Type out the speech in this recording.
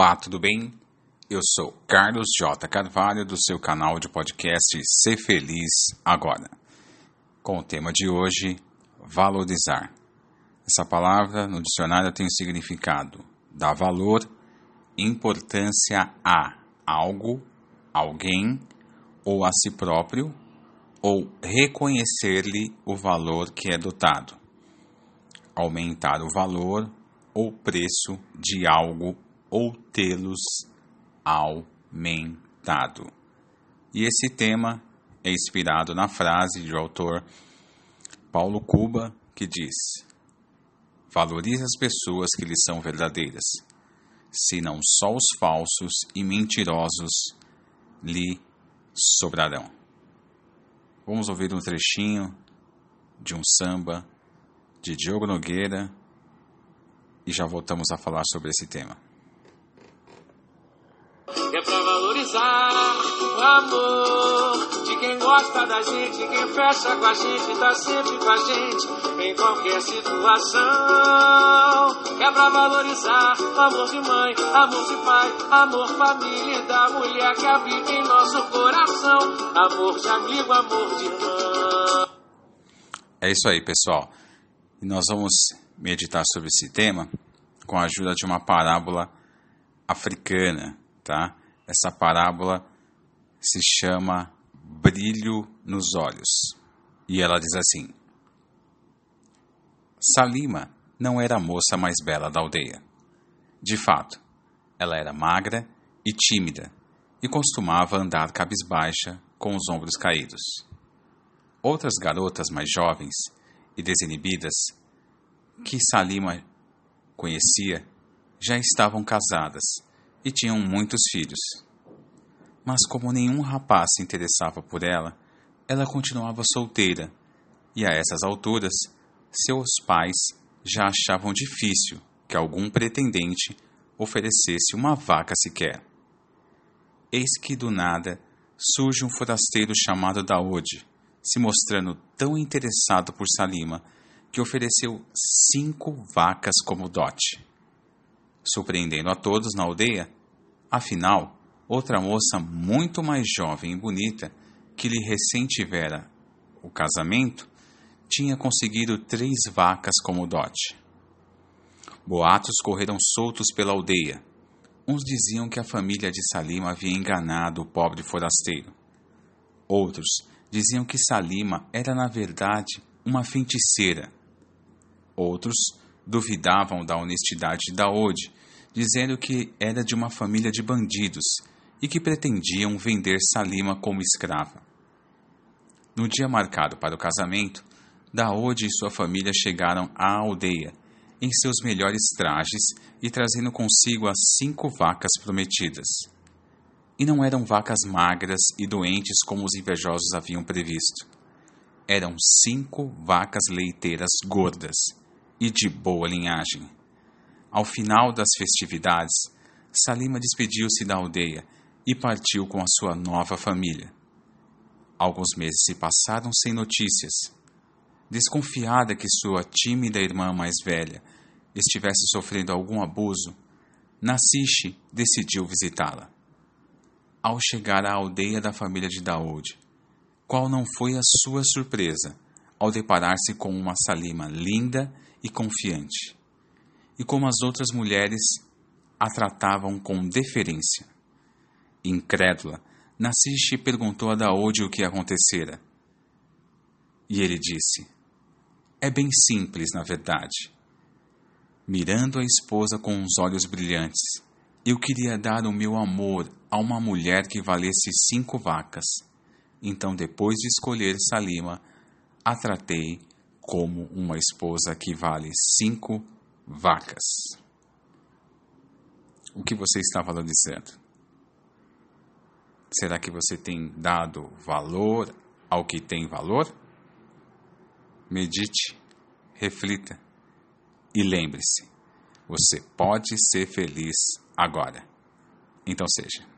Olá, tudo bem? Eu sou Carlos J. Carvalho, do seu canal de podcast Ser Feliz Agora. Com o tema de hoje, valorizar. Essa palavra no dicionário tem o significado: dar valor, importância a algo, alguém ou a si próprio, ou reconhecer-lhe o valor que é dotado. Aumentar o valor ou preço de algo ou tê-los aumentado. E esse tema é inspirado na frase do autor Paulo Cuba, que diz: valorize as pessoas que lhe são verdadeiras, senão só os falsos e mentirosos lhe sobrarão. Vamos ouvir um trechinho de um samba de Diogo Nogueira e já voltamos a falar sobre esse tema. É pra valorizar o amor de quem gosta da gente, quem fecha com a gente, tá sempre com a gente em qualquer situação. É pra valorizar o amor de mãe, amor de pai, amor família da mulher que habita em nosso coração, amor de amigo, amor de irmão. É isso aí, pessoal. E nós vamos meditar sobre esse tema com a ajuda de uma parábola africana, tá? Essa parábola se chama Brilho nos Olhos. E ela diz assim: Salima não era a moça mais bela da aldeia. De fato, ela era magra e tímida e costumava andar cabisbaixa com os ombros caídos. Outras garotas mais jovens e desinibidas que Salima conhecia já estavam casadas e tinham muitos filhos. Mas como nenhum rapaz se interessava por ela, ela continuava solteira, e a essas alturas, seus pais já achavam difícil que algum pretendente oferecesse uma vaca sequer. Eis que do nada surge um forasteiro chamado Daoud, se mostrando tão interessado por Salima que ofereceu 5 vacas como dote. Surpreendendo a todos na aldeia, afinal, outra moça muito mais jovem e bonita, que lhe recém tivera o casamento, tinha conseguido 3 vacas como dote. Boatos correram soltos pela aldeia. Uns diziam que a família de Salima havia enganado o pobre forasteiro. Outros diziam que Salima era, na verdade, uma feiticeira. Outros duvidavam da honestidade de Daoud, dizendo que era de uma família de bandidos e que pretendiam vender Salima como escrava. No dia marcado para o casamento, Daoud e sua família chegaram à aldeia, em seus melhores trajes e trazendo consigo as 5 vacas prometidas. E não eram vacas magras e doentes como os invejosos haviam previsto. Eram 5 vacas leiteiras gordas e de boa linhagem. Ao final das festividades, Salima despediu-se da aldeia e partiu com a sua nova família. Alguns meses se passaram sem notícias. Desconfiada que sua tímida irmã mais velha estivesse sofrendo algum abuso, Naciche decidiu visitá-la. Ao chegar à aldeia da família de Daoud, qual não foi a sua surpresa ao deparar-se com uma Salima linda e confiante, e como as outras mulheres a tratavam com deferência. Incrédula, Naciche perguntou a Daoud o que acontecera. E ele disse: é bem simples, na verdade. Mirando a esposa com os olhos brilhantes, eu queria dar o meu amor a uma mulher que valesse 5 vacas. Então, depois de escolher Salima, a tratei como uma esposa que vale 5 vacas. O que você está valorizando? Será que você tem dado valor ao que tem valor? Medite, reflita e lembre-se, você pode ser feliz agora. Então seja.